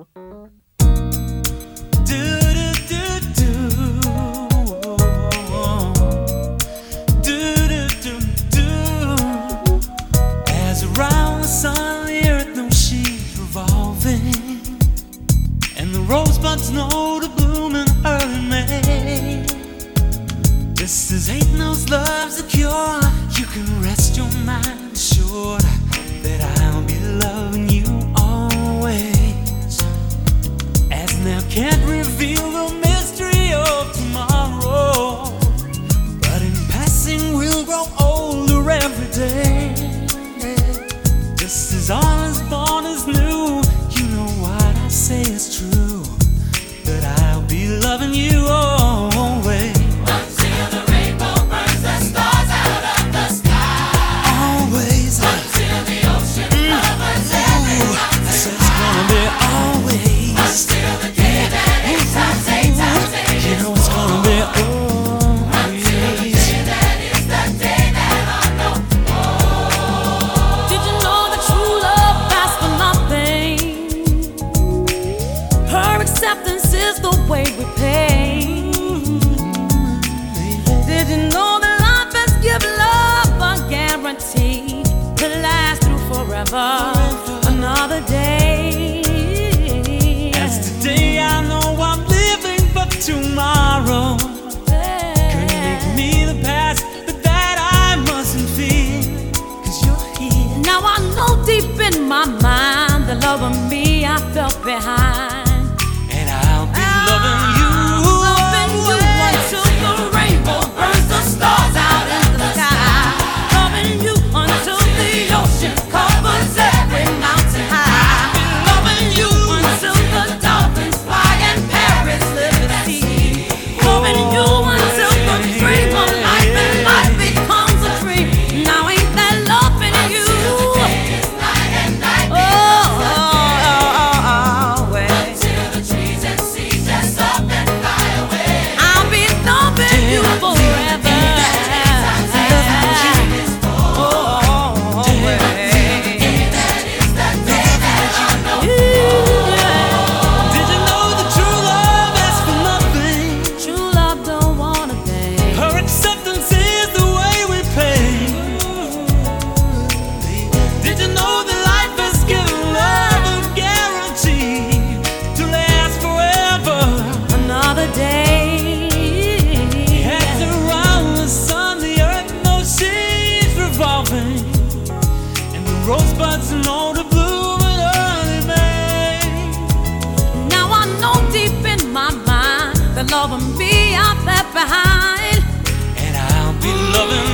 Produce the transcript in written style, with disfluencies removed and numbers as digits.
As around the sun, the earth knows she's revolving, and the rosebuds know to bloom in early May. This is ain't knows love's a cure. You can rest your mind assured that I'll be loving you always. As now can't reveal the mystery of tomorrow, but in passing we'll grow older every day. This is all as born as new. You know what I say is true, that I'll be loving you always. Until the rainbow burns the stars out of the sky. Always. Until the ocean covers every mountain. I said it's gonna be always. Until the day that it's our day, You know it's gonna be always. that is the day that I know. Did you know that true love lasts for nothing? Her acceptance is the way we pay. Did you know that life has given love a guarantee to last through forever? Another day. As today I know I'm living, but tomorrow could make me the past, but that I mustn't fear, 'cause you're here. Now I know deep in my mind the love of me I felt behind. And I'll be loving you. Loving you until the rainbow burns the stars out in the sky. Loving you until the ocean covers every mountain high. Loving you until the dolphins fly and Paris live at sea. Loving you until the dream of life and life becomes a dream. Now ain't that loving you? It's night and night. Always. Till the trees and seas dress up and fly away. I'll be loving you forever. Did you know that true love asks for nothing? True love don't want a thing. Her acceptance is the way we pay. Did you know that life has given love a guarantee to last forever? Another day. As around the sun, the earth knows she's revolving, and the rosebuds know to bloom in early May. Now I know deep in my mind the love of me I left behind. And I'll be loving